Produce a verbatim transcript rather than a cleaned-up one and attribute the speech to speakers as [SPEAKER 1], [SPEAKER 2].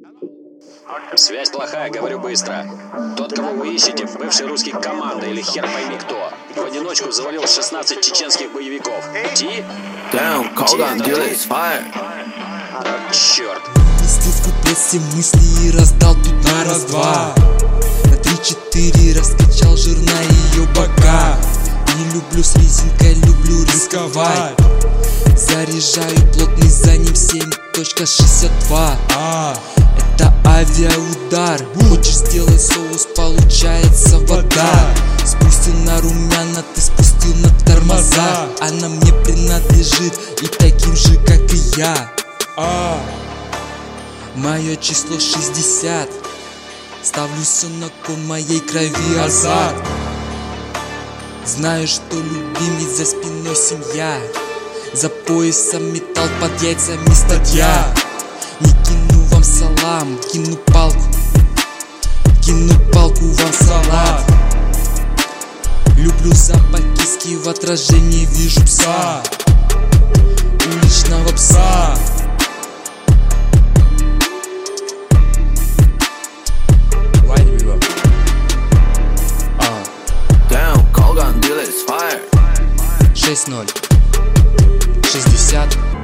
[SPEAKER 1] Связь плохая, говорю быстро. Тот, кого вы ищете, бывший русский команда или хер пойми кто. В одиночку завалил шестнадцать чеченских боевиков. Ти?
[SPEAKER 2] Damn, Колган, делает fire.
[SPEAKER 1] Черт.
[SPEAKER 3] Вместил в куплет все мысли и раздал тут на раз-два. На три-четыре раскачал жирно ее бока. Не люблю с резинкой, люблю рисковать. Заряжаю плотный за ним семь точка шестьдесят два. Это авиаудар. Хочешь сделать соус, получается вода. Спустил на румяна, ты спустил на тормоза. Она мне принадлежит и таким же, как и я. Мое число шестьдесят. Ставлю все на кон, моей крови азарт. Знаю, что любим, ведь за спиной семья. За поясом металл, под яйцами статья. Не кину вам салам, кину палку. Кину палку вам салат. Люблю запах киски, в отражении вижу пса. Уличного пса.
[SPEAKER 2] Damn, Колган, делает fire.
[SPEAKER 3] шесть ноль шестьдесят